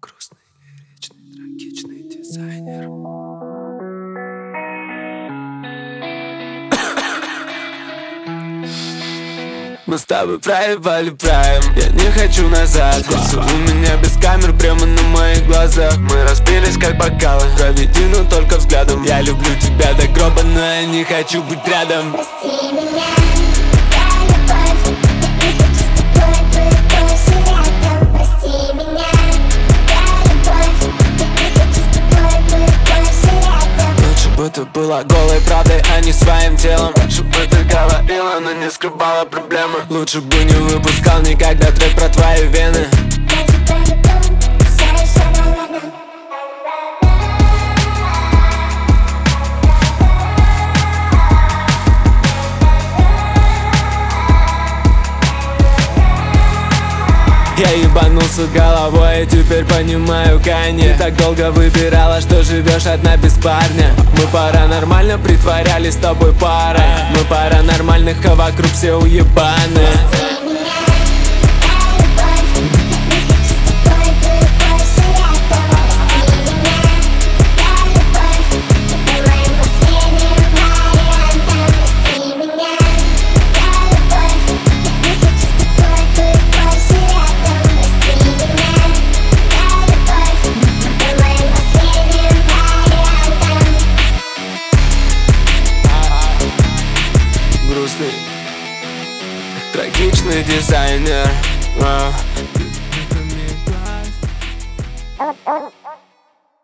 Грустный, лиричный, трагичный дизайнер. Мы с тобой проебали прайм. Я не хочу назад. У меня без камер прямо на моих глазах. Мы разбились как бокалы. Проведи, но только взглядом. Я люблю тебя до гроба, но я не хочу быть рядом. Прости меня, я любовь. Я не хочу с тобой быть больше рядом. Прости меня, я любовь. Я не хочу с тобой быть больше рядом. Лучше бы ты была голой правдой, а не своим телом. Лучше бы ты говорила, но не скрывала проблемы. Лучше бы не выпускал никогда трек про твои вены. Я тебя люблю, все еще, наверное. Я ебанулся головой и теперь понимаю Канье. Ты так долго выбирала, что живешь одна без парня. Мы паранормально притворялись с тобой парой. Мы паранормальных, а вокруг все уебаны. Прости меня, я любовь. Я не хочу с тобой быть больше рядом. Прости меня, я любовь. Ты была моим последним вариантом. Прости меня, я любовь. Я не хочу с тобой быть больше рядом. Прости меня, я любовь. Ты была моим последним вариантом. Грустный, трагичный дизайнер.